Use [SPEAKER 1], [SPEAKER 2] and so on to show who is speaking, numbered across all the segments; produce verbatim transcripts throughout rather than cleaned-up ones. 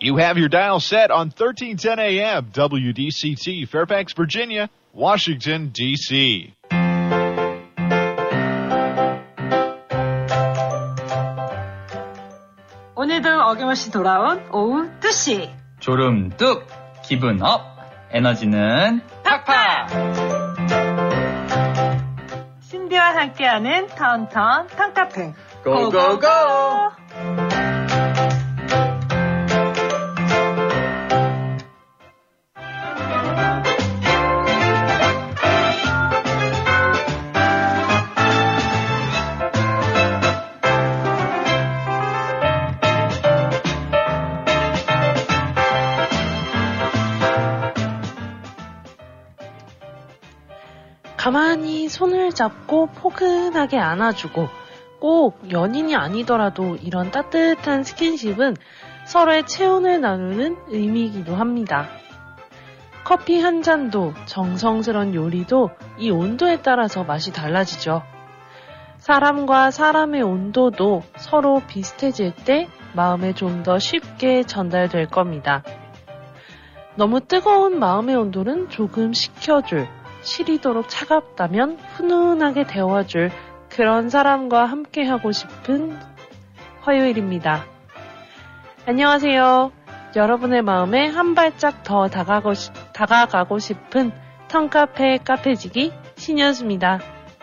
[SPEAKER 1] You have your dial set on thirteen ten A M, W D C T, Fairfax, Virginia, Washington, D C
[SPEAKER 2] 오늘도 어김없이 돌아온 오후 두 시.
[SPEAKER 3] 졸음 뚝, 기분 업, 에너지는 팍팍!
[SPEAKER 2] 신디와 함께하는 턴턴 턴카페.
[SPEAKER 3] 고고고!
[SPEAKER 4] 가만히 손을 잡고 포근하게 안아주고 꼭 연인이 아니더라도 이런 따뜻한 스킨십은 서로의 체온을 나누는 의미이기도 합니다. 커피 한 잔도 정성스런 요리도 이 온도에 따라서 맛이 달라지죠. 사람과 사람의 온도도 서로 비슷해질 때 마음에 좀 더 쉽게 전달될 겁니다. 너무 뜨거운 마음의 온도는 조금 식혀줄, 시리도록 차갑다면 훈훈하게 데워줄 그런 사람과 함께하고 싶은 화요일입니다. 안녕하세요. 여러분의 마음에 한 발짝 더 다가가고, 다가가고 싶은 턴카페 카페지기 신현수입니다.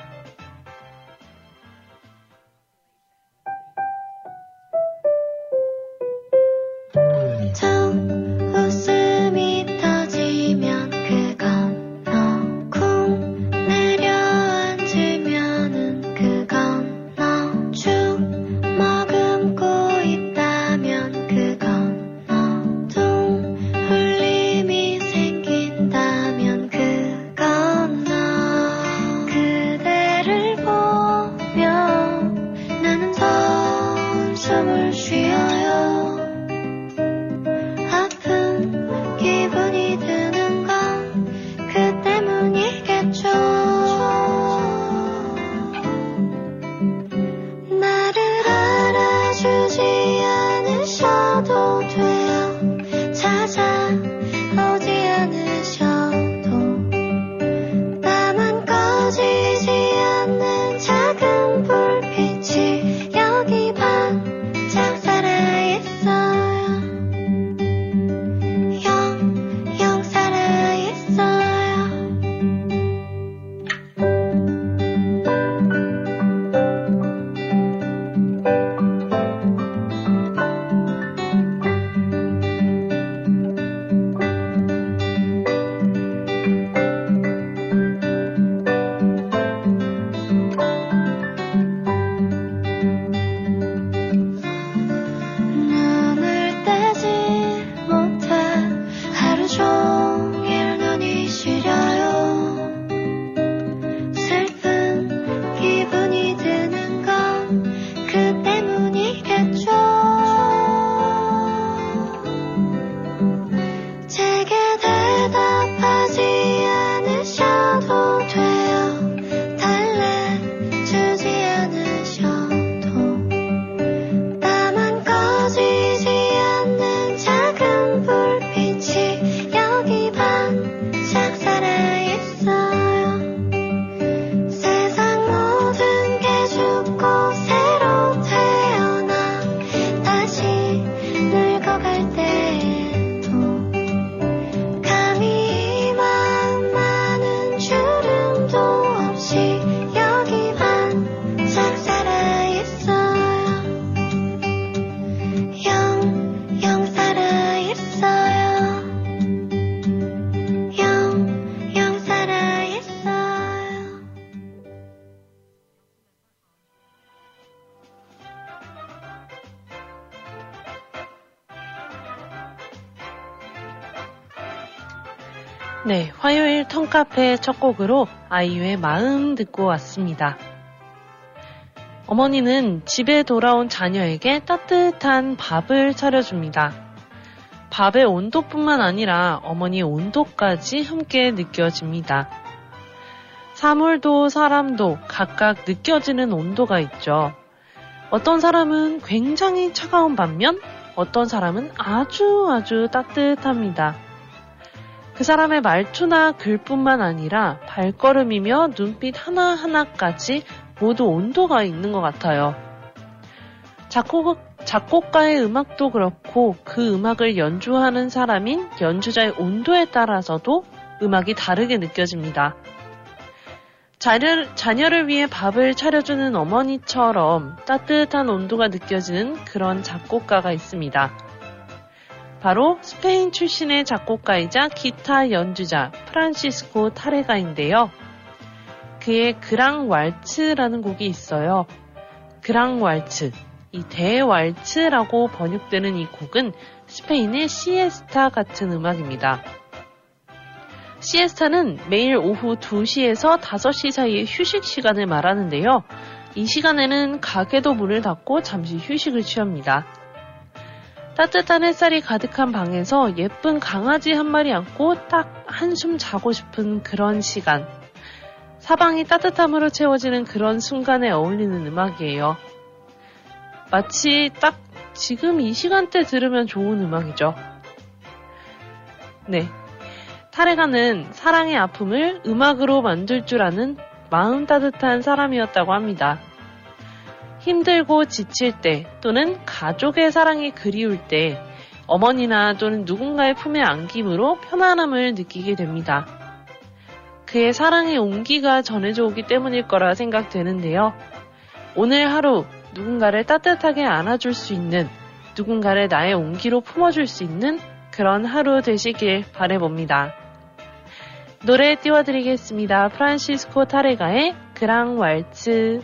[SPEAKER 4] 네, 화요일 턴카페 첫 곡으로 아이유의 마음 듣고 왔습니다. 어머니는 집에 돌아온 자녀에게 따뜻한 밥을 차려줍니다. 밥의 온도뿐만 아니라 어머니의 온도까지 함께 느껴집니다. 사물도 사람도 각각 느껴지는 온도가 있죠. 어떤 사람은 굉장히 차가운 반면 어떤 사람은 아주 아주 따뜻합니다. 그 사람의 말투나 글뿐만 아니라 발걸음이며 눈빛 하나하나까지 모두 온도가 있는 것 같아요. 작곡, 작곡가의 음악도 그렇고 그 음악을 연주하는 사람인 연주자의 온도에 따라서도 음악이 다르게 느껴집니다. 자녀, 자녀를 위해 밥을 차려주는 어머니처럼 따뜻한 온도가 느껴지는 그런 작곡가가 있습니다. 바로 스페인 출신의 작곡가이자 기타 연주자 프란시스코 타레가인데요. 그의 그랑 왈츠라는 곡이 있어요. 그랑 왈츠, 이 대왈츠라고 번역되는 이 곡은 스페인의 시에스타 같은 음악입니다. 시에스타는 매일 오후 두 시에서 다섯 시 사이의 휴식 시간을 말하는데요. 이 시간에는 가게도 문을 닫고 잠시 휴식을 취합니다. 따뜻한 햇살이 가득한 방에서 예쁜 강아지 한 마리 안고 딱 한숨 자고 싶은 그런 시간. 사방이 따뜻함으로 채워지는 그런 순간에 어울리는 음악이에요. 마치 딱 지금 이 시간대 들으면 좋은 음악이죠. 네. 타레가는 사랑의 아픔을 음악으로 만들 줄 아는 마음 따뜻한 사람이었다고 합니다. 힘들고 지칠 때 또는 가족의 사랑이 그리울 때 어머니나 또는 누군가의 품에 안김으로 편안함을 느끼게 됩니다. 그의 사랑의 온기가 전해져 오기 때문일 거라 생각되는데요. 오늘 하루 누군가를 따뜻하게 안아줄 수 있는, 누군가를 나의 온기로 품어줄 수 있는 그런 하루 되시길 바라봅니다. 노래 띄워드리겠습니다. 프란시스코 타레가의 그랑 왈츠.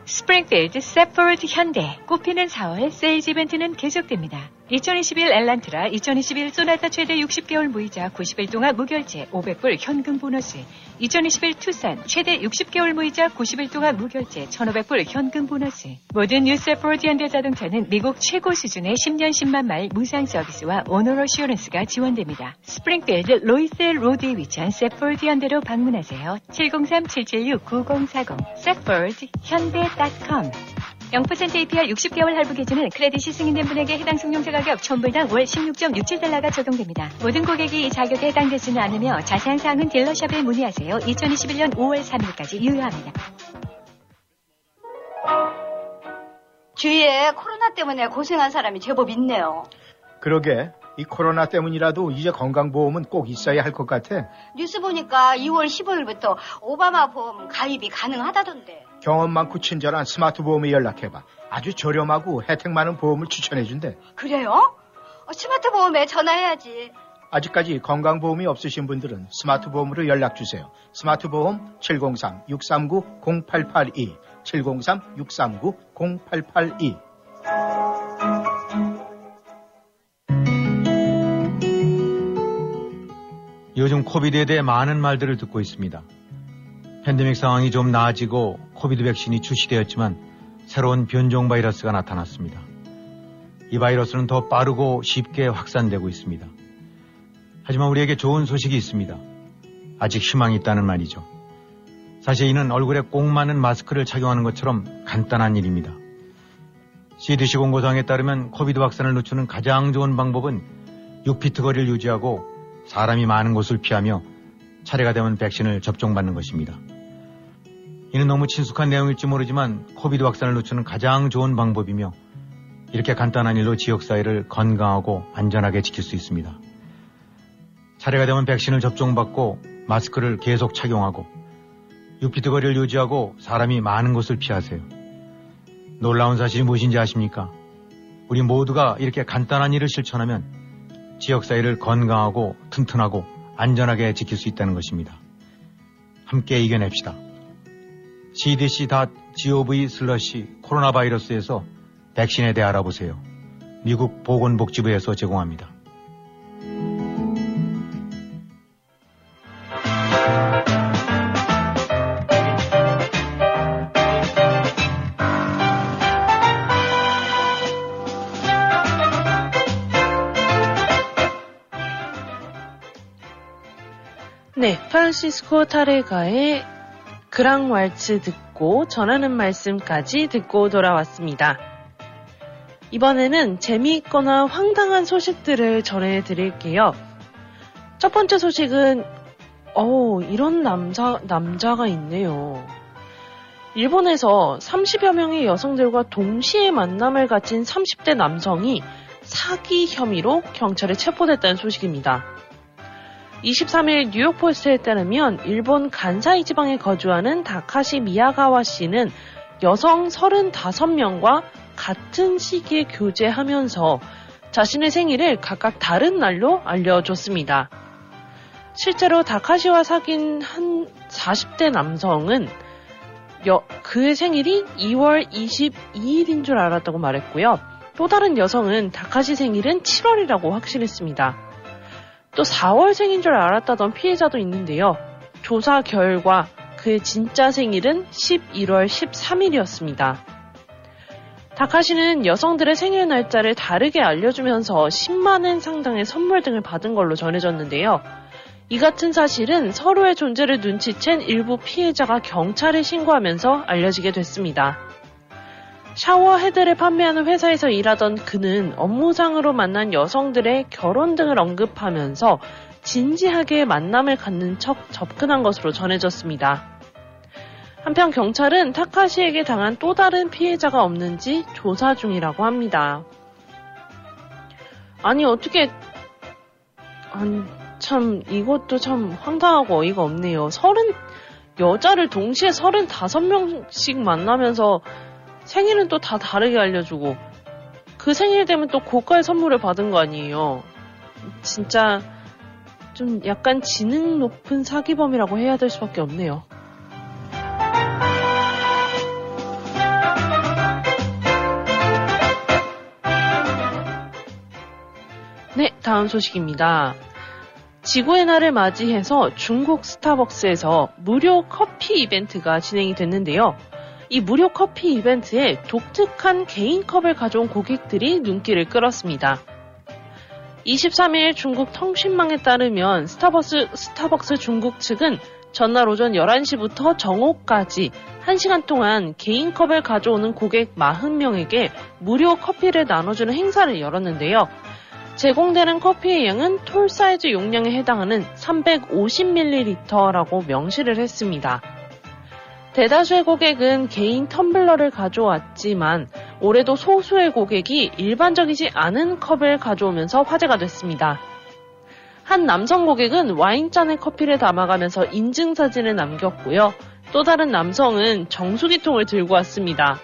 [SPEAKER 5] 스프링필드 세포드 현대 꽃피는 사월 세일즈 이벤트는 계속됩니다. 이천이십일 엘란트라, 이천이십일 소나타 최대 육십 개월 무이자 구십 일 동안 무결제 오백 불 현금 보너스, 이천이십일 투싼 최대 육십 개월 무이자 구십 일 동안 무결제 천오백 불 현금 보너스. 모든 뉴 세포드 현대 자동차는 미국 최고 수준의 십 년 십만 마일 무상 서비스와 오너 어슈런스가 지원됩니다. 스프링필드 로이스 로드에 위치한 세포드 현대로 방문하세요. 칠공삼 칠칠육 구공사공 세포드 현대 닷컴. 영 퍼센트 에이피알 육십 개월 할부 기준은 크레딧이 승인된 분에게 해당 승용차 가격 천 불당 월 십육 점 육칠 달러가 적용됩니다. 모든 고객이 이 자격에 해당되지는 않으며 자세한 사항은 딜러샵에 문의하세요. 이천이십일 년 오월 삼일까지 유효합니다.
[SPEAKER 6] 주위에 코로나 때문에 고생한 사람이 제법 있네요.
[SPEAKER 7] 그러게. 이 코로나 때문이라도 이제 건강보험은 꼭 있어야 할 것 같아.
[SPEAKER 6] 뉴스 보니까 이월 십오일부터 오바마 보험 가입이 가능하다던데.
[SPEAKER 7] 경험 많고 친절한 스마트 보험에 연락해봐. 아주 저렴하고 혜택 많은 보험을 추천해준대.
[SPEAKER 6] 그래요? 어, 스마트 보험에 전화해야지.
[SPEAKER 7] 아직까지 건강보험이 없으신 분들은 스마트 보험으로 연락주세요. 스마트 보험 칠공삼 육삼구 공팔팔이 칠공삼 육삼구 공팔팔이.
[SPEAKER 8] 요즘 코비드에 대해 많은 말들을 듣고 있습니다. 팬데믹 상황이 좀 나아지고 코비드 백신이 출시되었지만 새로운 변종 바이러스가 나타났습니다. 이 바이러스는 더 빠르고 쉽게 확산되고 있습니다. 하지만 우리에게 좋은 소식이 있습니다. 아직 희망이 있다는 말이죠. 사실 이는 얼굴에 꼭 맞는 마스크를 착용하는 것처럼 간단한 일입니다. 씨디씨 공고사항에 따르면 코비드 확산을 늦추는 가장 좋은 방법은 육 피트 거리를 유지하고 사람이 많은 곳을 피하며 차례가 되면 백신을 접종받는 것입니다. 이는 너무 친숙한 내용일지 모르지만 코비드 확산을 늦추는 가장 좋은 방법이며 이렇게 간단한 일로 지역사회를 건강하고 안전하게 지킬 수 있습니다. 차례가 되면 백신을 접종받고 마스크를 계속 착용하고 육 피트 거리를 유지하고 사람이 많은 곳을 피하세요. 놀라운 사실이 무엇인지 아십니까? 우리 모두가 이렇게 간단한 일을 실천하면 지역사회를 건강하고 튼튼하고 안전하게 지킬 수 있다는 것입니다. 함께 이겨냅시다. 씨디씨 닷 지오브이 슬래시 코로나 바이러스에서 백신에 대해 알아보세요. 미국 보건복지부에서 제공합니다.
[SPEAKER 4] 네, 프란시스코 타레가의 그랑왈츠 듣고 전하는 말씀까지 듣고 돌아왔습니다. 이번에는 재미있거나 황당한 소식들을 전해드릴게요. 첫 번째 소식은 어 이런 남자, 남자가 있네요. 일본에서 삼십여 명의 여성들과 동시에 만남을 가진 삼십 대 남성이 사기 혐의로 경찰에 체포됐다는 소식입니다. 이십삼 일 뉴욕포스트에 따르면 일본 간사이 지방에 거주하는 다카시 미야가와 씨는 여성 서른다섯 명과 같은 시기에 교제하면서 자신의 생일을 각각 다른 날로 알려줬습니다. 실제로 다카시와 사귄 한 사십 대 남성은 여, 그의 생일이 이월 이십이일인 줄 알았다고 말했고요. 또 다른 여성은 다카시 생일은 칠월이라고 확신했습니다. 또 사월 생인 줄 알았다던 피해자도 있는데요. 조사 결과 그의 진짜 생일은 십일월 십삼일이었습니다. 다카시는 여성들의 생일 날짜를 다르게 알려주면서 십만 엔 상당의 선물 등을 받은 걸로 전해졌는데요. 이 같은 사실은 서로의 존재를 눈치챈 일부 피해자가 경찰에 신고하면서 알려지게 됐습니다. 샤워 헤드를 판매하는 회사에서 일하던 그는 업무상으로 만난 여성들의 결혼 등을 언급하면서 진지하게 만남을 갖는 척 접근한 것으로 전해졌습니다. 한편 경찰은 타카시에게 당한 또 다른 피해자가 없는지 조사 중이라고 합니다. 아니 어떻게 아니 참 이것도 참 황당하고 어이가 없네요. 서른 여자를 동시에 서른다섯 명씩 만나면서 생일은 또 다 다르게 알려주고 그 생일 되면 또 고가의 선물을 받은 거 아니에요. 진짜 좀 약간 지능 높은 사기범이라고 해야 될 수밖에 없네요. 네, 다음 소식입니다. 지구의 날을 맞이해서 중국 스타벅스에서 무료 커피 이벤트가 진행이 됐는데요. 이 무료 커피 이벤트에 독특한 개인 컵을 가져온 고객들이 눈길을 끌었습니다. 이십삼 일 중국 통신망에 따르면 스타벅스, 스타벅스 중국 측은 전날 오전 열한 시부터 정오까지 한 시간 동안 개인 컵을 가져오는 고객 사십 명에게 무료 커피를 나눠주는 행사를 열었는데요. 제공되는 커피의 양은 톨 사이즈 용량에 해당하는 삼백오십 밀리리터라고 명시를 했습니다. 대다수의 고객은 개인 텀블러를 가져왔지만 올해도 소수의 고객이 일반적이지 않은 컵을 가져오면서 화제가 됐습니다. 한 남성 고객은 와인잔에 커피를 담아가면서 인증사진을 남겼고요. 또 다른 남성은 정수기통을 들고 왔습니다.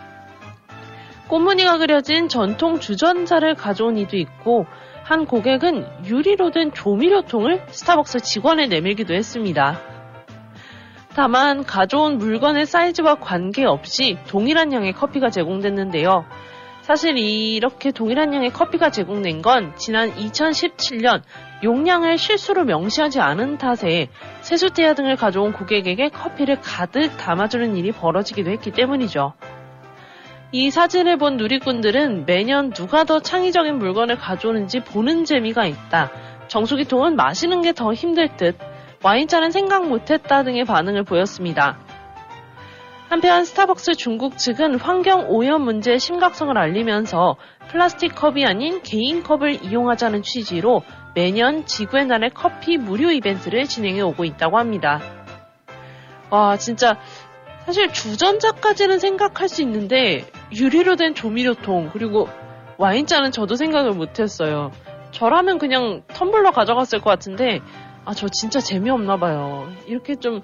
[SPEAKER 4] 꽃무늬가 그려진 전통 주전자를 가져온 이도 있고 한 고객은 유리로 된 조미료통을 스타벅스 직원에 내밀기도 했습니다. 다만 가져온 물건의 사이즈와 관계없이 동일한 양의 커피가 제공됐는데요. 사실 이렇게 동일한 양의 커피가 제공된 건 지난 이천십칠 년 용량을 실수로 명시하지 않은 탓에 세숫대야 등을 가져온 고객에게 커피를 가득 담아주는 일이 벌어지기도 했기 때문이죠. 이 사진을 본 누리꾼들은 매년 누가 더 창의적인 물건을 가져오는지 보는 재미가 있다. 정수기통은 마시는 게 더 힘들 듯. 와인잔은 생각 못했다 등의 반응을 보였습니다. 한편 스타벅스 중국 측은 환경 오염 문제의 심각성을 알리면서 플라스틱 컵이 아닌 개인 컵을 이용하자는 취지로 매년 지구의 날의 커피 무료 이벤트를 진행해 오고 있다고 합니다. 와, 진짜 사실 주전자까지는 생각할 수 있는데 유리로 된 조미료통 그리고 와인잔은 저도 생각을 못했어요. 저라면 그냥 텀블러 가져갔을 것 같은데 아, 저 진짜 재미없나 봐요. 이렇게 좀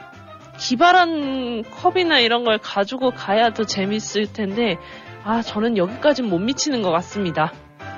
[SPEAKER 4] 기발한 컵이나 이런 걸 가지고 가야 더 재밌을 텐데 아, 저는 여기까지는 못 미치는 것 같습니다.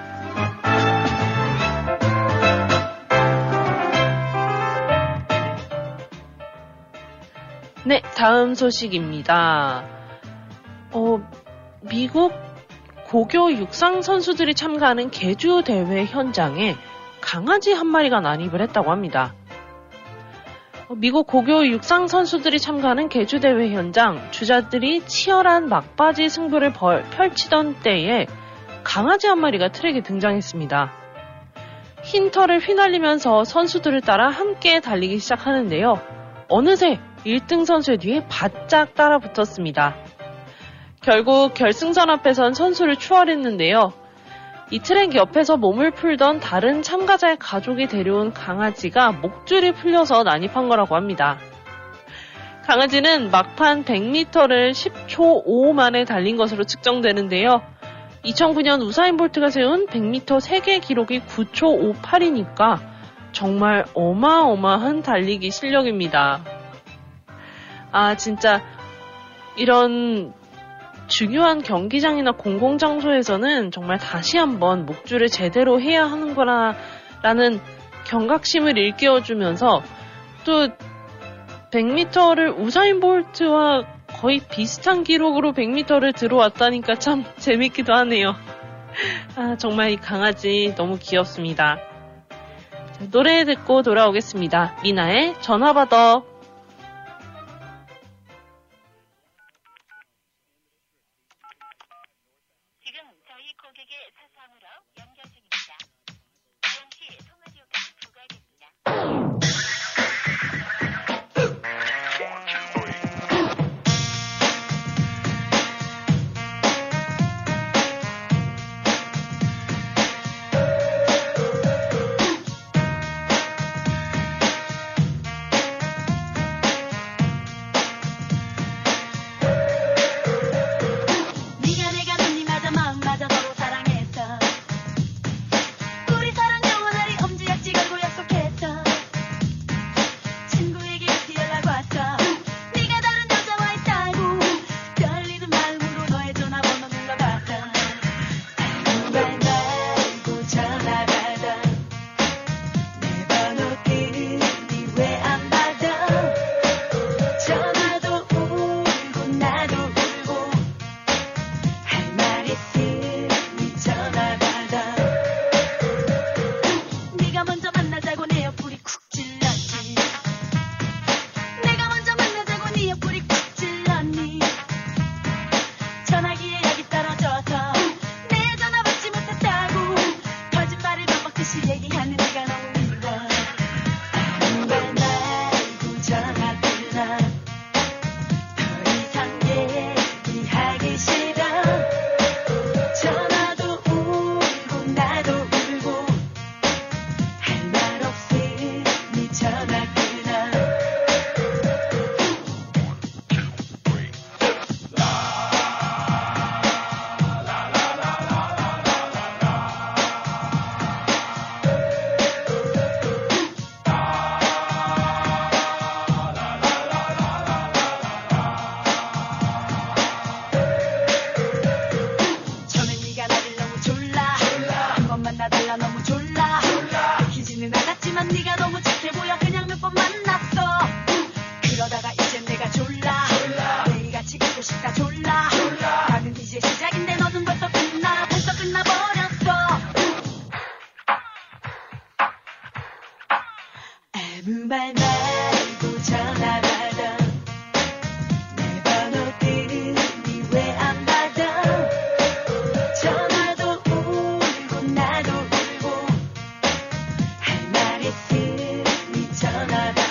[SPEAKER 4] 네, 다음 소식입니다. 어, 미국 고교 육상 선수들이 참가하는 계주 대회 현장에 강아지 한 마리가 난입을 했다고 합니다. 미국 고교 육상 선수들이 참가하는 계주 대회 현장, 주자들이 치열한 막바지 승부를 벌, 펼치던 때에 강아지 한 마리가 트랙에 등장했습니다. 흰 털을 휘날리면서 선수들을 따라 함께 달리기 시작하는데요. 어느새 일 등 선수의 뒤에 바짝 따라 붙었습니다. 결국 결승선 앞에선 선수를 추월했는데요. 이 트랙 옆에서 몸을 풀던 다른 참가자의 가족이 데려온 강아지가 목줄이 풀려서 난입한 거라고 합니다. 강아지는 막판 백 미터를 십 초 오 만에 달린 것으로 측정되는데요. 이천구 년 우사인 볼트가 세운 백 미터 세계 기록이 구 초 오팔이니까 정말 어마어마한 달리기 실력입니다. 아, 진짜 이런 중요한 경기장이나 공공장소에서는 정말 다시 한번 목줄을 제대로 해야 하는구나 라는 경각심을 일깨워주면서 또 백 미터를 우사인 볼트와 거의 비슷한 기록으로 백 미터를 들어왔다니까 참 재밌기도 하네요. 아, 정말 이 강아지 너무 귀엽습니다. 자, 노래 듣고 돌아오겠습니다. 미나의 전화 받아.
[SPEAKER 9] 아니야 너무 착해 보여 그냥 몇 번 만났어. 그러다가 이젠 내가 졸라, 졸라. 매일같이 있고 싶다 졸라, 졸라. 나는 이제 시작인데 너는 벌써 끝나 벌써 끝나버렸어. 아무 말 말고 전화 받아. 내 번호 뜨니 왜 안 받아. 전화도 울고 나도 울고 할 말 있으니 전화 받아.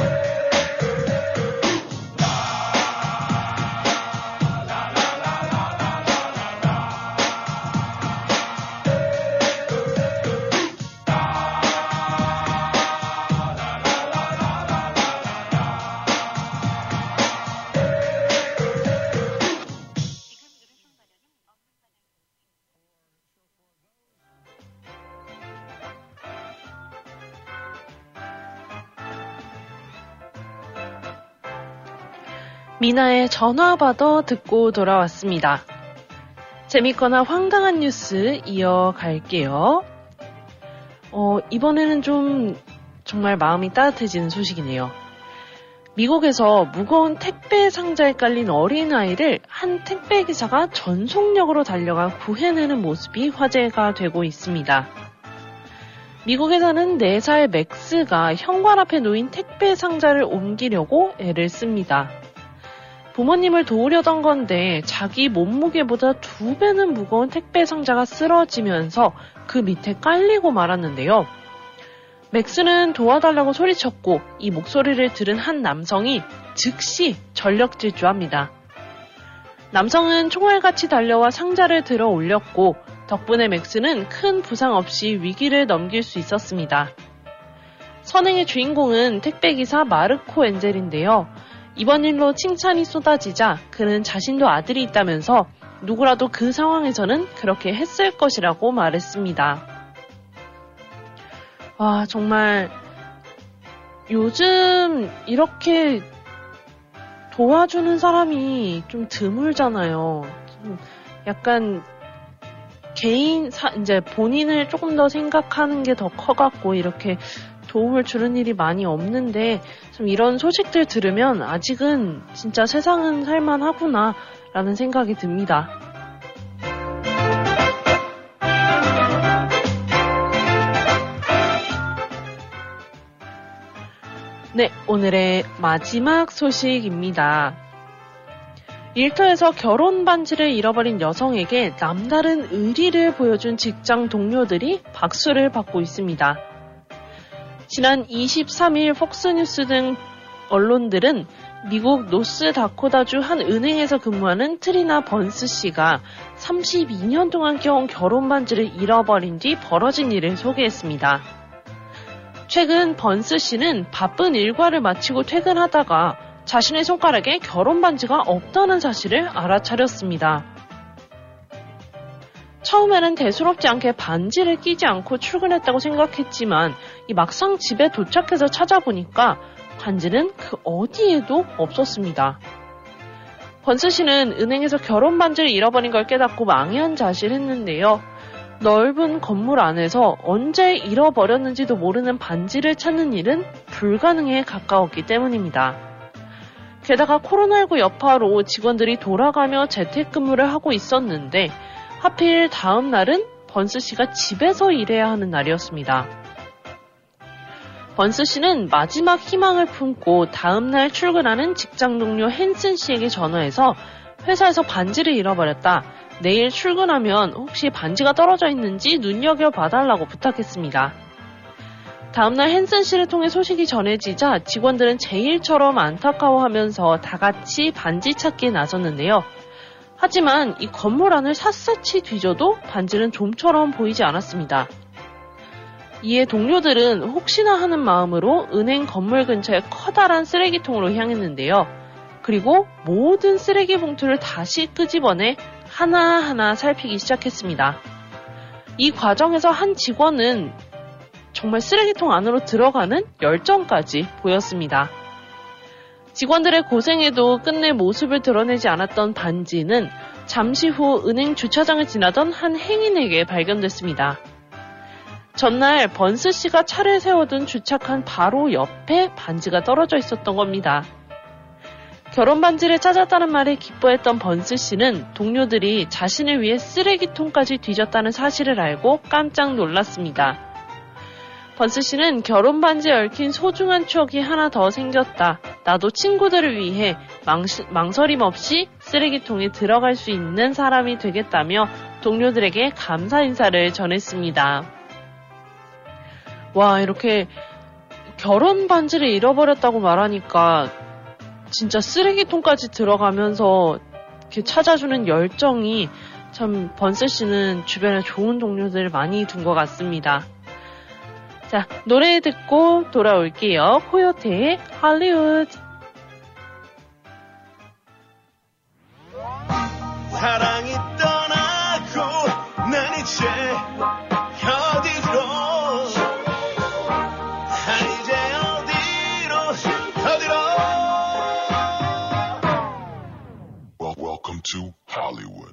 [SPEAKER 4] 미나의 전화 받아 듣고 돌아왔습니다. 재밌거나 황당한 뉴스 이어갈게요. 어, 이번에는 좀 정말 마음이 따뜻해지는 소식이네요. 미국에서 무거운 택배 상자에 깔린 어린아이를 한 택배기사가 전속력으로 달려가 구해내는 모습이 화제가 되고 있습니다. 미국에 사는 네 살 맥스가 현관 앞에 놓인 택배 상자를 옮기려고 애를 씁니다. 부모님을 도우려던 건데 자기 몸무게보다 두 배는 무거운 택배 상자가 쓰러지면서 그 밑에 깔리고 말았는데요. 맥스는 도와달라고 소리쳤고 이 목소리를 들은 한 남성이 즉시 전력 질주합니다. 남성은 총알같이 달려와 상자를 들어 올렸고 덕분에 맥스는 큰 부상 없이 위기를 넘길 수 있었습니다. 선행의 주인공은 택배기사 마르코 엔젤인데요. 이번 일로 칭찬이 쏟아지자 그는 자신도 아들이 있다면서 누구라도 그 상황에서는 그렇게 했을 것이라고 말했습니다. 와, 정말 요즘 이렇게 도와주는 사람이 좀 드물잖아요. 좀 약간 개인, 사, 이제 본인을 조금 더 생각하는 게 더 커갖고 이렇게 도움을 주는 일이 많이 없는데 좀 이런 소식들 들으면 아직은 진짜 세상은 살만하구나 라는 생각이 듭니다. 네, 오늘의 마지막 소식입니다. 일터에서 결혼 반지를 잃어버린 여성에게 남다른 의리를 보여준 직장 동료들이 박수를 받고 있습니다. 지난 이십삼일 폭스뉴스 등 언론들은 미국 노스다코타주 한 은행에서 근무하는 트리나 번스 씨가 삼십이 년 동안 껴온 결혼 반지를 잃어버린 뒤 벌어진 일을 소개했습니다. 최근 번스 씨는 바쁜 일과를 마치고 퇴근하다가 자신의 손가락에 결혼 반지가 없다는 사실을 알아차렸습니다. 처음에는 대수롭지 않게 반지를 끼지 않고 출근했다고 생각했지만 이 막상 집에 도착해서 찾아보니까 반지는 그 어디에도 없었습니다. 번스 씨는 은행에서 결혼 반지를 잃어버린 걸 깨닫고 망연자실했는데요. 넓은 건물 안에서 언제 잃어버렸는지도 모르는 반지를 찾는 일은 불가능에 가까웠기 때문입니다. 게다가 코로나십구 여파로 직원들이 돌아가며 재택근무를 하고 있었는데 하필 다음 날은 번스 씨가 집에서 일해야 하는 날이었습니다. 번스 씨는 마지막 희망을 품고 다음 날 출근하는 직장 동료 헨슨 씨에게 전화해서 회사에서 반지를 잃어버렸다. 내일 출근하면 혹시 반지가 떨어져 있는지 눈여겨봐달라고 부탁했습니다. 다음날 헨슨 씨를 통해 소식이 전해지자 직원들은 제 일처럼 안타까워하면서 다 같이 반지 찾기에 나섰는데요. 하지만 이 건물 안을 샅샅이 뒤져도 반지는 좀처럼 보이지 않았습니다. 이에 동료들은 혹시나 하는 마음으로 은행 건물 근처의 커다란 쓰레기통으로 향했는데요. 그리고 모든 쓰레기 봉투를 다시 끄집어내 하나하나 살피기 시작했습니다. 이 과정에서 한 직원은 정말 쓰레기통 안으로 들어가는 열정까지 보였습니다. 직원들의 고생에도 끝내 모습을 드러내지 않았던 반지는 잠시 후 은행 주차장을 지나던 한 행인에게 발견됐습니다. 전날 번스 씨가 차를 세워둔 주차칸 바로 옆에 반지가 떨어져 있었던 겁니다. 결혼 반지를 찾았다는 말에 기뻐했던 번스 씨는 동료들이 자신을 위해 쓰레기통까지 뒤졌다는 사실을 알고 깜짝 놀랐습니다. 번스 씨는 결혼 반지에 얽힌 소중한 추억이 하나 더 생겼다. 나도 친구들을 위해 망시, 망설임 없이 쓰레기통에 들어갈 수 있는 사람이 되겠다며 동료들에게 감사 인사를 전했습니다. 와, 이렇게 결혼 반지를 잃어버렸다고 말하니까 진짜 쓰레기통까지 들어가면서 이렇게 찾아주는 열정이 참 번스 씨는 주변에 좋은 동료들을 많이 둔 것 같습니다. 자, 노래 듣고 돌아올게요. 코요테의 할리우드.
[SPEAKER 10] 사랑이 떠나고 난 이제 어디로 난 이제 어디로 어디로 well, Welcome to Hollywood.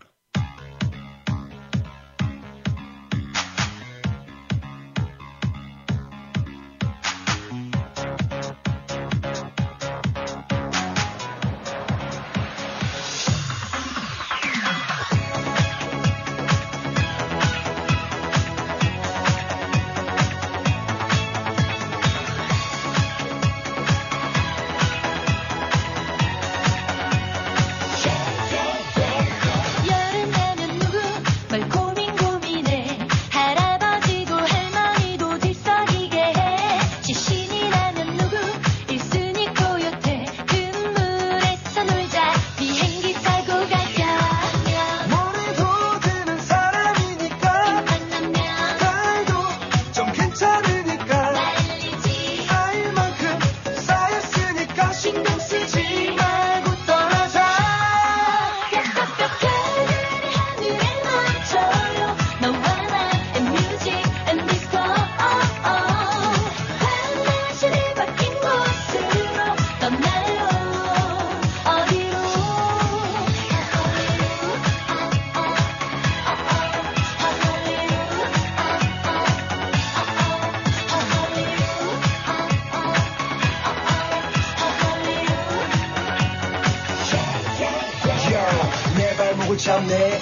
[SPEAKER 11] 참내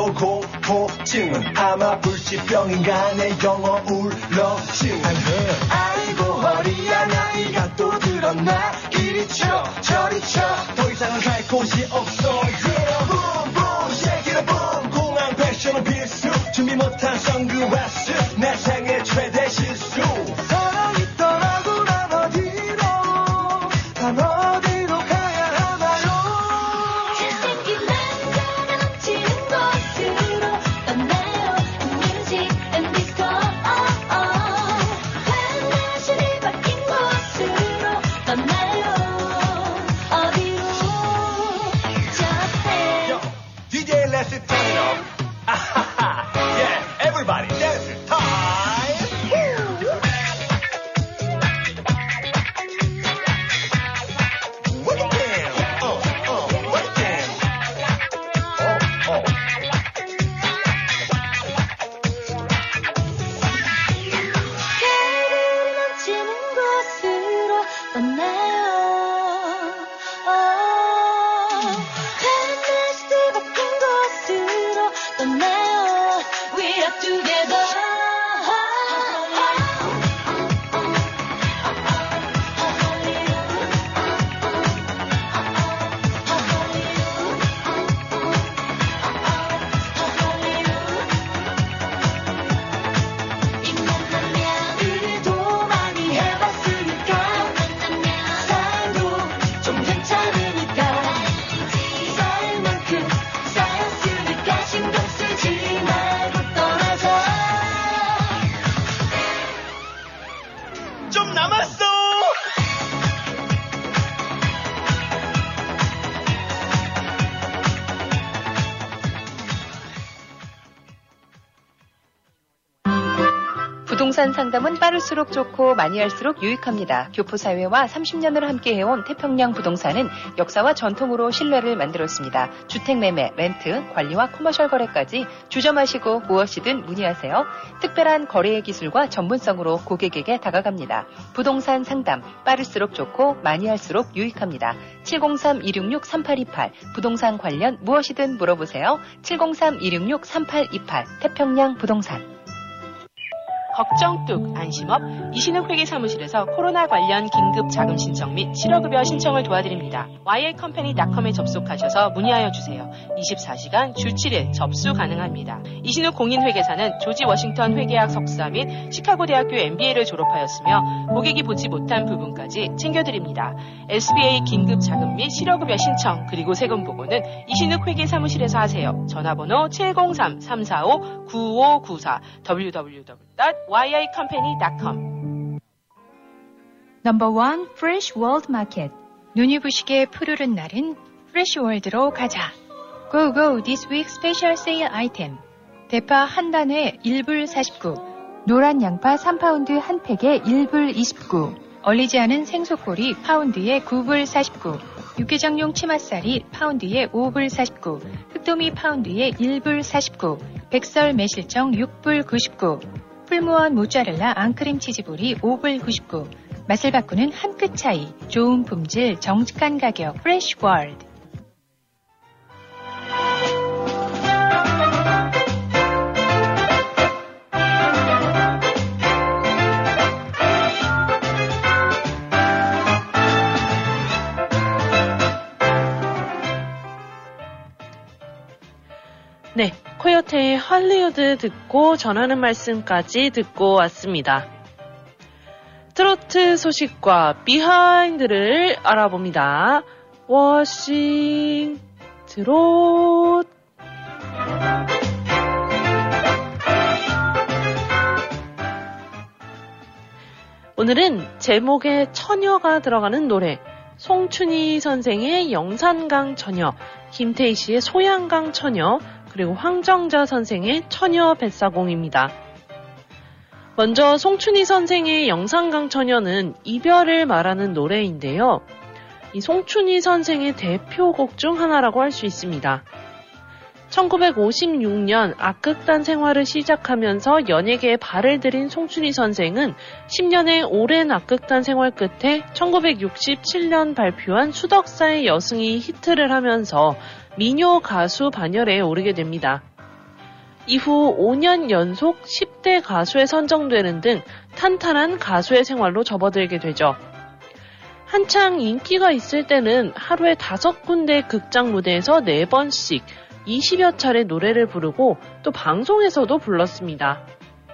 [SPEAKER 11] 고소공포증은 아마 불치병인가 내 영어 울렁증 아이고 허리야 나이가 또 들었나 이리 쳐 저리 쳐 더 이상은 갈 곳이 없어 yeah, boom boom shake it boom 공항 패션은 필수 준비 못한 선글라스 내 생애 최대 실수 사랑이 떠나고 난 어디로 난 어디로 가야 하나요
[SPEAKER 9] 잘생긴 남자가 넘치는 곳으로 떠나요 Music and disco oh, oh. 화장실이 바뀐 곳으로 떠나요 어디로
[SPEAKER 11] Yo, D J let's turn it up yeah, everybody dance time Woo! What it down, uh, uh, what it down Oh, oh
[SPEAKER 9] 가을이 넘치는 곳으로 떠나요 하늘이 뒤바뀐 곳으로 떠나요 We are together 일도 많이 해봤으니까 삶도 좀 괜찮으니까 쌓일 만큼 쌓였으니까 신경 쓰지 말고 떠나자
[SPEAKER 10] 좀 남았어.
[SPEAKER 5] 부동산
[SPEAKER 12] 부동산 상담은 빠를수록 좋고 많이 할수록 유익합니다. 교포사회와 삼십 년을 함께해온 태평양 부동산은 역사와 전통으로 신뢰를 만들었습니다. 주택매매, 렌트, 관리와 커머셜 거래까지 주저마시고 무엇이든 문의하세요. 특별한 거래의 기술과 전문성으로 고객에게 다가갑니다. 부동산 상담, 빠를수록 좋고 많이 할수록 유익합니다. 칠공삼 이육육 삼팔이팔 부동산 관련 무엇이든 물어보세요. 칠공삼 이육육 삼팔이팔 태평양 부동산.
[SPEAKER 4] 걱정 뚝 안심업 이신욱 회계사무실에서 코로나 관련 긴급 자금 신청 및 실업급여 신청을 도와드립니다. 와이에이컴퍼니 닷컴에 접속하셔서 문의하여 주세요. 이십사 시간 주 칠 일 접수 가능합니다. 이신욱 공인회계사는 조지 워싱턴 회계학 석사 및 시카고 대학교 엠비에이를 졸업하였으며 고객이 보지 못한 부분까지 챙겨드립니다. 에스비에이 긴급 자금 및 실업급여 신청 그리고 세금 보고는 이신욱 회계사무실에서 하세요. 전화번호 칠공삼 삼사오 구오구사 더블유 더블유 더블유 닷 와이에이컴퍼니 닷컴.
[SPEAKER 5] 넘버원 프레쉬 월드 마켓. 눈이 부시게 푸르른 날은 프레쉬 월드로 가자. Go go this week special sale item. 대파 한 단에 일 불 사십구. 노란 양파 삼 파운드 한 팩에 일 불 이십구. 얼리지 않은 생소꼬리 파운드에 구 불 사십구. 육개장용 치맛살이 파운드에 오 불 사십구. 흑도미 파운드에 일 불 사십구. 백설 매실청 육 불 구십구. 풀무원 모짜렐라 앙크림 치즈볼이 오 불 구십구. 맛을 바꾸는 한 끗 차이. 좋은 품질, 정직한 가격. 프레쉬 월드.
[SPEAKER 4] 네, 코요테의 할리우드 듣고 전하는 말씀까지 듣고 왔습니다. 트로트 소식과 비하인드를 알아봅니다. 워싱 트롯. 오늘은 제목에 처녀가 들어가는 노래, 송춘희 선생의 영산강 처녀, 김태희 씨의 소양강 처녀, 그리고 황정자 선생의 처녀 뱃사공입니다. 먼저 송춘희 선생의 영산강 처녀는 이별을 말하는 노래인데요. 이 송춘희 선생의 대표곡 중 하나라고 할 수 있습니다. 천구백오십육 년 악극단 생활을 시작하면서 연예계에 발을 들인 송춘희 선생은 십 년의 오랜 악극단 생활 끝에 천구백육십칠 년 발표한 수덕사의 여승이 히트를 하면서 미녀 가수 반열에 오르게 됩니다. 이후 오 년 연속 십 대 가수에 선정되는 등 탄탄한 가수의 생활로 접어들게 되죠. 한창 인기가 있을 때는 하루에 다섯 군데 극장 무대에서 네 번씩 이십여 차례 노래를 부르고 또 방송에서도 불렀습니다.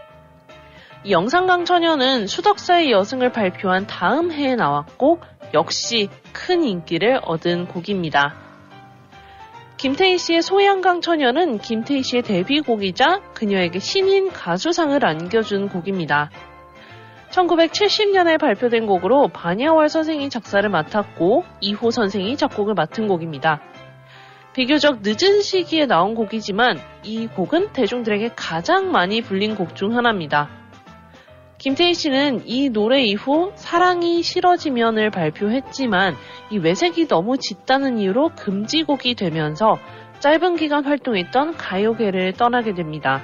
[SPEAKER 4] 이 영산강 처녀는 수덕사의 여승을 발표한 다음 해에 나왔고 역시 큰 인기를 얻은 곡입니다. 김태희 씨의 소양강 처녀는 김태희 씨의 데뷔곡이자 그녀에게 신인 가수상을 안겨준 곡입니다. 천구백칠십 년에 발표된 곡으로 반야월 선생이 작사를 맡았고 이호 선생이 작곡을 맡은 곡입니다. 비교적 늦은 시기에 나온 곡이지만 이 곡은 대중들에게 가장 많이 불린 곡 중 하나입니다. 김태희 씨는 이 노래 이후 사랑이 싫어지면을 발표했지만 이 외색이 너무 짙다는 이유로 금지곡이 되면서 짧은 기간 활동했던 가요계를 떠나게 됩니다.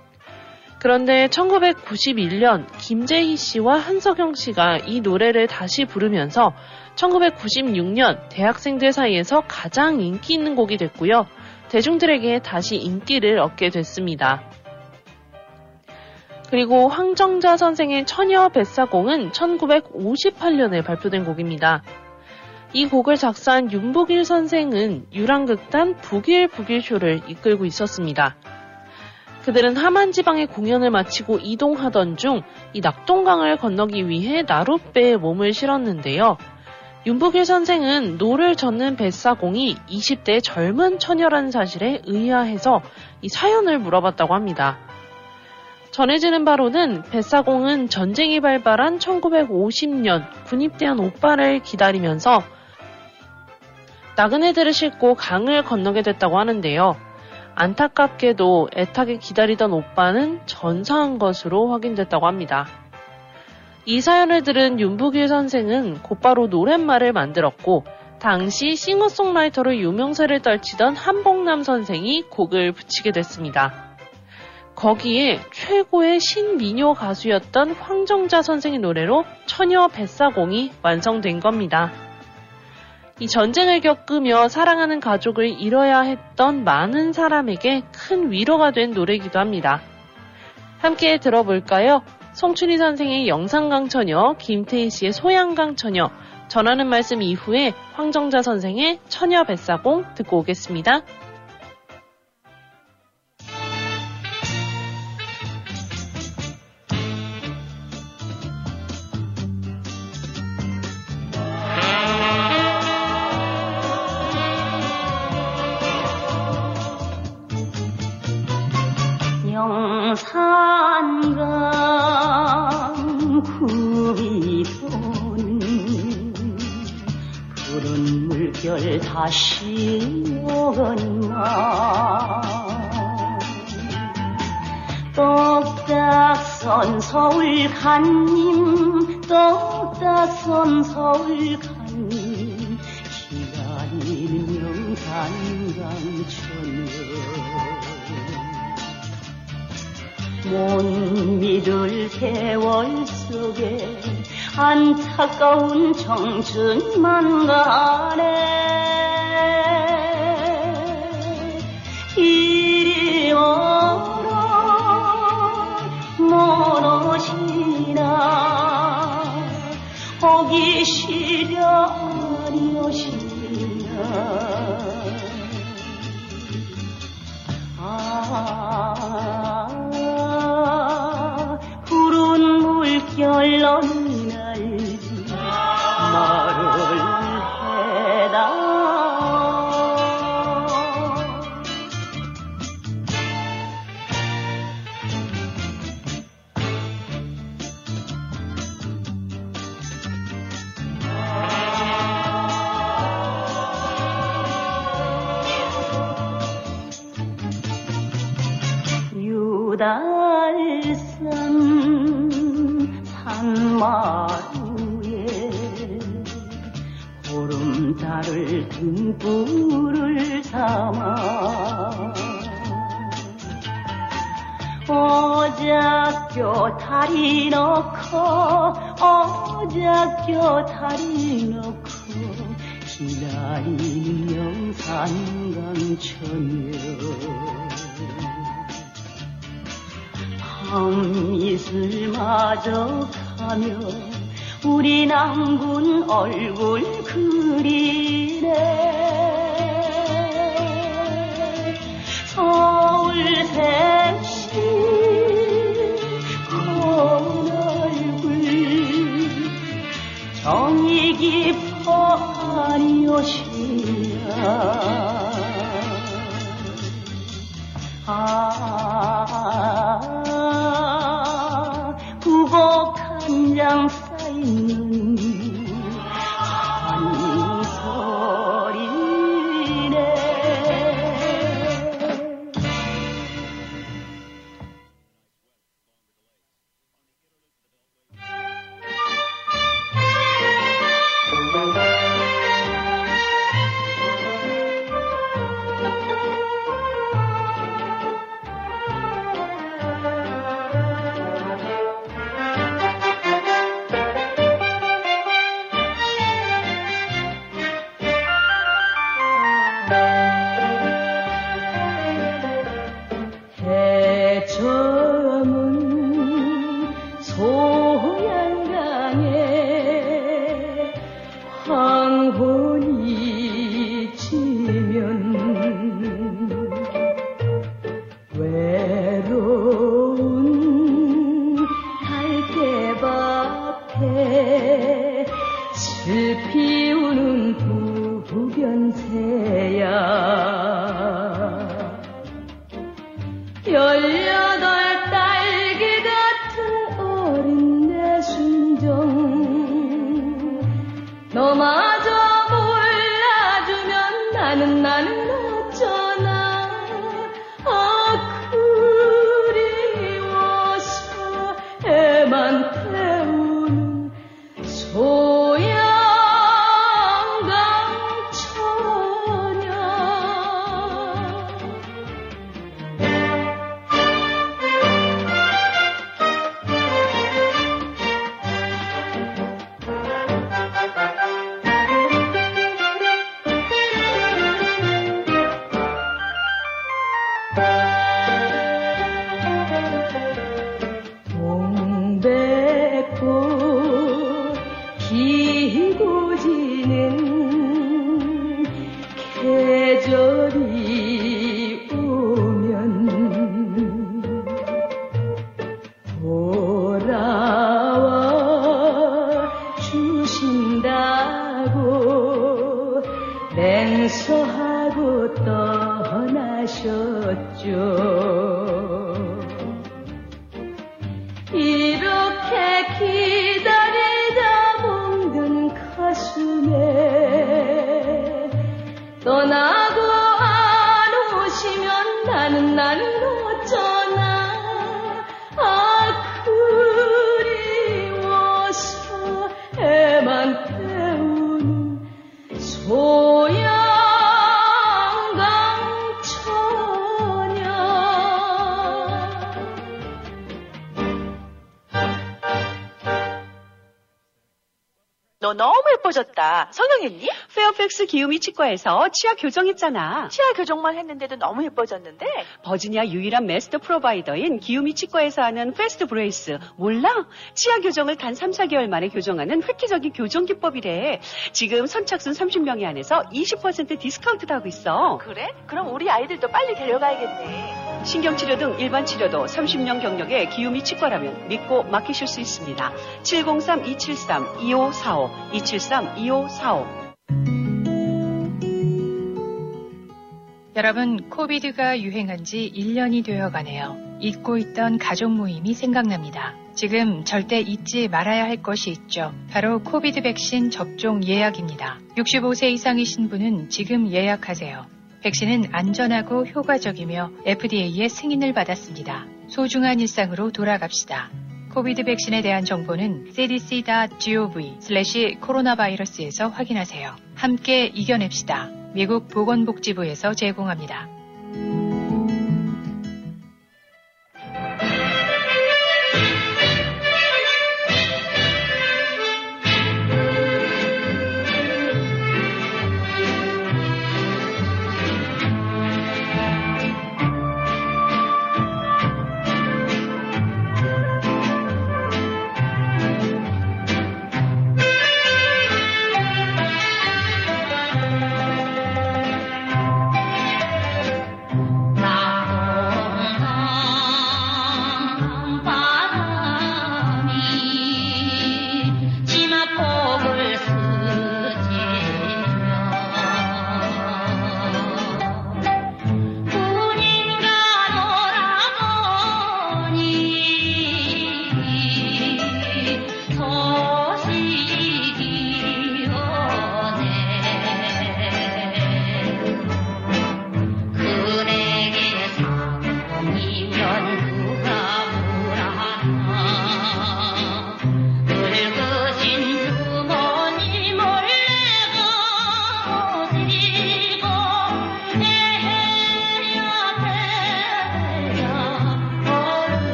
[SPEAKER 4] 그런데 천구백구십일 년 김재희 씨와 한석영 씨가 이 노래를 다시 부르면서 천구백구십육 년 대학생들 사이에서 가장 인기 있는 곡이 됐고요. 대중들에게 다시 인기를 얻게 됐습니다. 그리고 황정자 선생의 처녀 뱃사공은 천구백오십팔 년에 발표된 곡입니다. 이 곡을 작사한 윤복일 선생은 유랑극단 북일북일쇼를 이끌고 있었습니다. 그들은 함안 지방에 공연을 마치고 이동하던 중 이 낙동강을 건너기 위해 나룻배에 몸을 실었는데요. 윤복일 선생은 노를 젓는 뱃사공이 이십 대 젊은 처녀라는 사실에 의아해서 이 사연을 물어봤다고 합니다. 전해지는 바로는 뱃사공은 전쟁이 발발한 천구백오십 년 군입대한 오빠를 기다리면서 나그네들을 싣고 강을 건너게 됐다고 하는데요. 안타깝게도 애타게 기다리던 오빠는 전사한 것으로 확인됐다고 합니다. 이 사연을 들은 윤복일 선생은 곧바로 노랫말을 만들었고 당시 싱어송라이터로 유명세를 떨치던 한복남 선생이 곡을 붙이게 됐습니다. 거기에 최고의 신민요 가수였던 황정자 선생의 노래로 처녀 뱃사공이 완성된 겁니다. 이 전쟁을 겪으며 사랑하는 가족을 잃어야 했던 많은 사람에게 큰 위로가 된 노래이기도 합니다. 함께 들어볼까요? 송춘희 선생의 영산강처녀, 김태희 씨의 소양강처녀, 전하는 말씀 이후에 황정자 선생의 처녀 뱃사공 듣고 오겠습니다.
[SPEAKER 9] 영산강 구비 도는 푸른 물결 다시 오건마 똑딱선 서울 간님 똑딱선 서울 간님 기다리는 영산강처녀 못 믿을 세월 속에 안타까운 청춘만 가네 이리 오라 못 오시나 호기시려 아니오시나 아 푸른 물결 어느 날 말을 해다 유달산 산마루에 보름달을 등불을 삼아 오작교 다리 놓고 오작교 다리 놓고 기다리는 영산강처녀 밤이슬마저 가며 우리 낭군 얼굴 그리네 서울 색시 고운 얼굴 정이 깊어 아니오시나 아 부곡 한 장 쌓이는 한소리네 기고 지는 계절이 오면 돌아와 주신다고 맹서하고 떠나셨죠. 이렇게 기다리다 멍든 가슴에 떠나고 안 오시면 나는 나는 어쩌나. 아 그리워서 애만 태우는 소양강처녀.
[SPEAKER 13] 너 너무 예뻐졌다. 성형했니? 페어팩스 기우미 치과에서 치아 교정했잖아.
[SPEAKER 14] 치아 교정만 했는데도 너무 예뻐졌는데?
[SPEAKER 13] 버지니아 유일한 마스터 프로바이더인 기우미 치과에서 하는 패스트 브레이스 몰라? 치아 교정을 단 삼, 사 개월 만에 교정하는 획기적인 교정 기법이래. 지금 선착순 삼십 명이 안에서 이십 퍼센트 디스카운트도 하고 있어.
[SPEAKER 14] 그래? 그럼 우리 아이들도 빨리 데려가야겠네.
[SPEAKER 13] 신경치료 등 일반 치료도 삼십 년 경력의 기우미 치과라면 믿고 맡기실 수 있습니다. 칠공삼 이칠삼 이오사오 이칠삼 이오사오.
[SPEAKER 5] 여러분, 코비드가 유행한 지 일 년이 되어 가네요. 잊고 있던 가족 모임이 생각납니다. 지금 절대 잊지 말아야 할 것이 있죠. 바로 코비드 백신 접종 예약입니다. 육십오 세 이상이신 분은 지금 예약하세요. 백신은 안전하고 효과적이며 에프디에이의 승인을 받았습니다. 소중한 일상으로 돌아갑시다. 코비드 백신에 대한 정보는 씨디씨 닷 지오브이 슬래시 코로나 바이러스에서 확인하세요. 함께 이겨냅시다. 미국 보건복지부에서 제공합니다.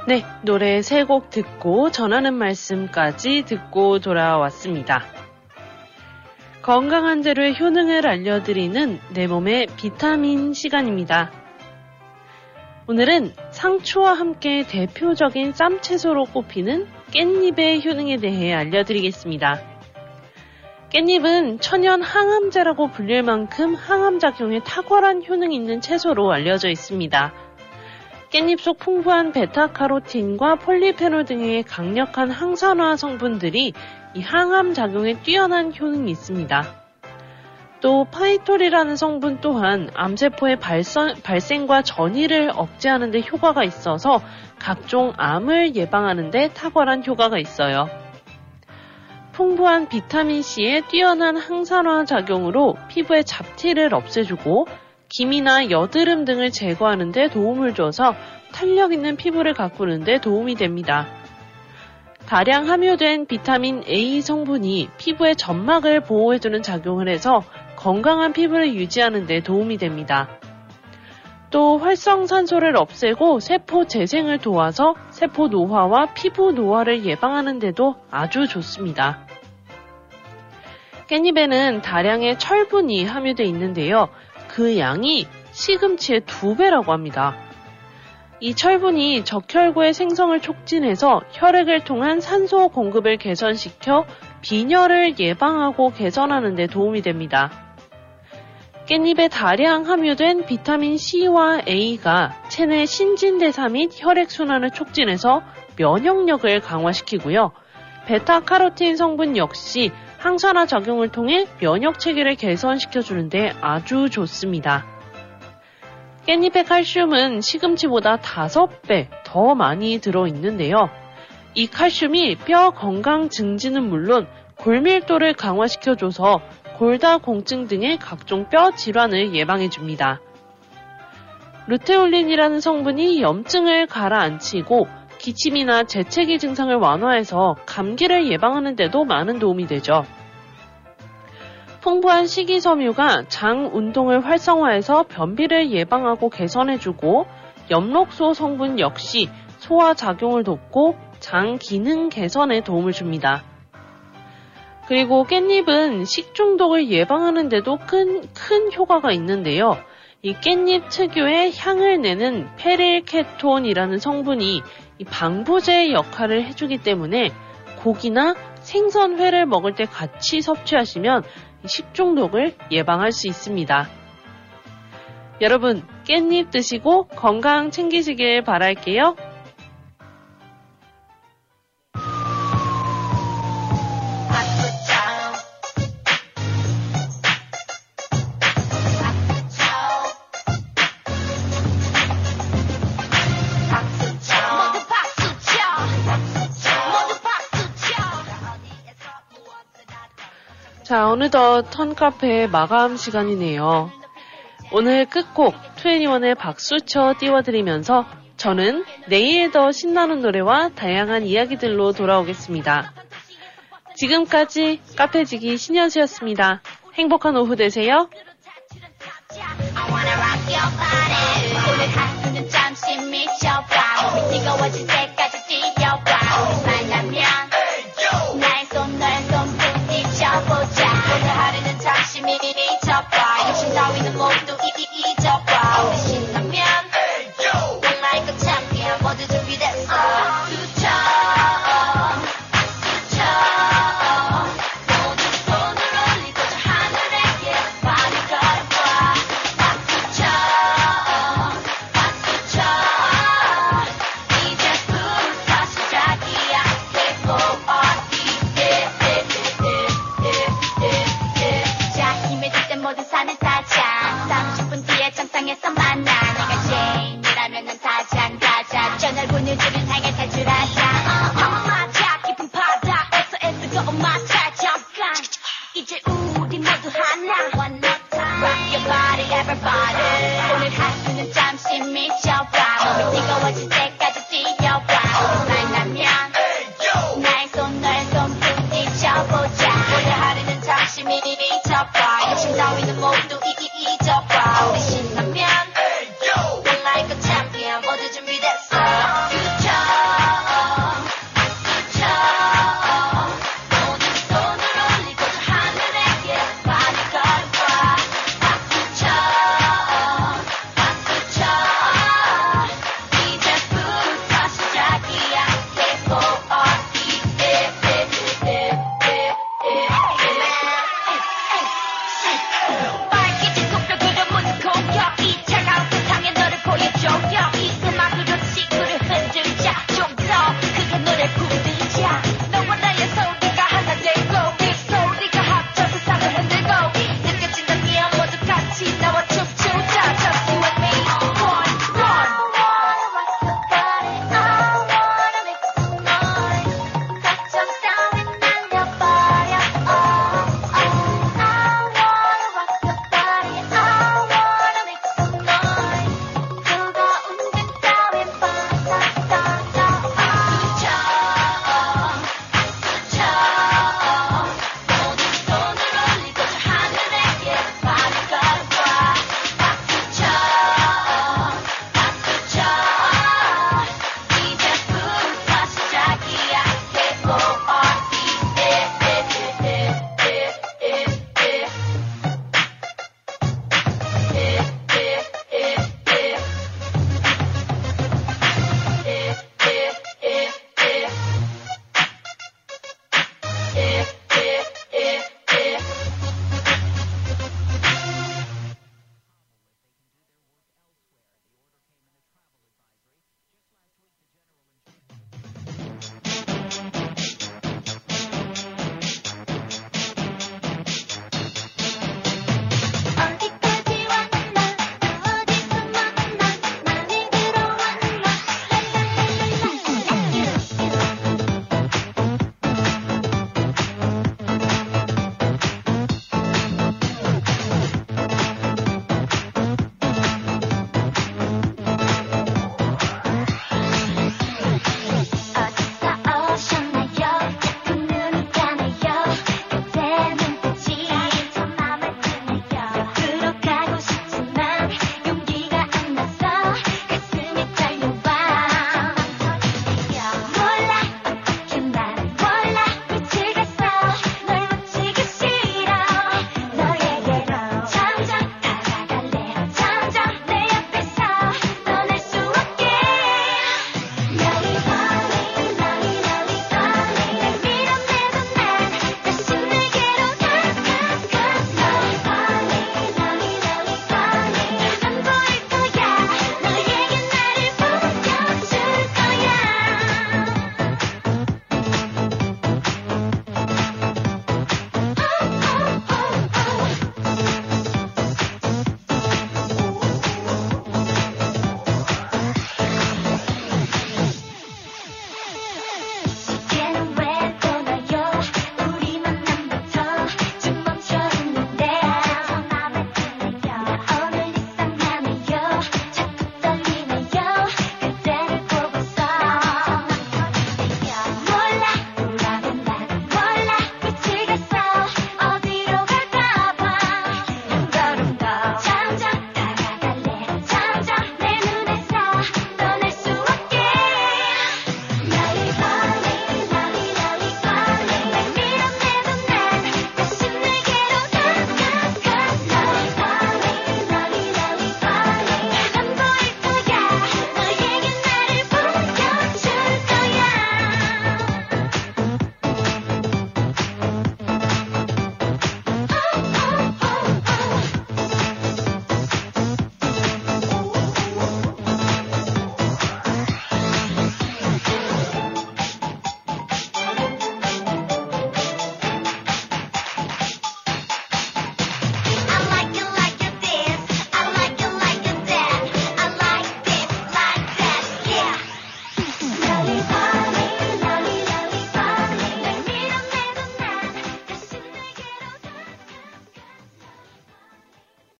[SPEAKER 4] 네, 노래 세 곡 듣고 전하는 말씀까지 듣고 돌아왔습니다. 건강한 재료의 효능을 알려드리는 내 몸의 비타민 시간입니다. 오늘은 상추와 함께 대표적인 쌈채소로 꼽히는 깻잎의 효능에 대해 알려드리겠습니다. 깻잎은 천연 항암제라고 불릴 만큼 항암작용에 탁월한 효능이 있는 채소로 알려져 있습니다. 깻잎 속 풍부한 베타카로틴과 폴리페놀 등의 강력한 항산화 성분들이 이 항암작용에 뛰어난 효능이 있습니다. 또 파이톨이라는 성분 또한 암세포의 발선, 발생과 전이를 억제하는 데 효과가 있어서 각종 암을 예방하는 데 탁월한 효과가 있어요. 풍부한 비타민C의 뛰어난 항산화 작용으로 피부의 잡티를 없애주고 기미나 여드름 등을 제거하는 데 도움을 줘서 탄력 있는 피부를 가꾸는 데 도움이 됩니다. 다량 함유된 비타민 A 성분이 피부의 점막을 보호해주는 작용을 해서 건강한 피부를 유지하는 데 도움이 됩니다. 또 활성산소를 없애고 세포 재생을 도와서 세포 노화와 피부 노화를 예방하는 데도 아주 좋습니다. 깻잎에는 다량의 철분이 함유되어 있는데요. 그 양이 시금치의 두 배라고 합니다. 이 철분이 적혈구의 생성을 촉진해서 혈액을 통한 산소 공급을 개선시켜 빈혈을 예방하고 개선하는 데 도움이 됩니다. 깻잎에 다량 함유된 비타민 C와 A가 체내 신진대사 및 혈액순환을 촉진해서 면역력을 강화시키고요. 베타카로틴 성분 역시 항산화 작용을 통해 면역체계를 개선시켜주는데 아주 좋습니다. 깻잎의 칼슘은 시금치보다 다섯 배 더 많이 들어있는데요. 이 칼슘이 뼈 건강 증진은 물론 골밀도를 강화시켜줘서 골다공증 등의 각종 뼈 질환을 예방해줍니다. 루테올린이라는 성분이 염증을 가라앉히고 기침이나 재채기 증상을 완화해서 감기를 예방하는 데도 많은 도움이 되죠. 풍부한 식이섬유가 장 운동을 활성화해서 변비를 예방하고 개선해주고 엽록소 성분 역시 소화 작용을 돕고 장 기능 개선에 도움을 줍니다. 그리고 깻잎은 식중독을 예방하는 데도 큰, 큰 효과가 있는데요. 이 깻잎 특유의 향을 내는 페릴케톤이라는 성분이 이 방부제 역할을 해주기 때문에 고기나 생선회를 먹을 때 같이 섭취하시면 식중독을 예방할 수 있습니다. 여러분, 깻잎 드시고 건강 챙기시길 바랄게요. 자, 어느덧 턴카페 마감 시간이네요. 오늘 끝곡 투애니원의 박수쳐 띄워드리면서 저는 내일 더 신나는 노래와 다양한 이야기들로 돌아오겠습니다. 지금까지 카페지기 신현수였습니다. 행복한 오후 되세요.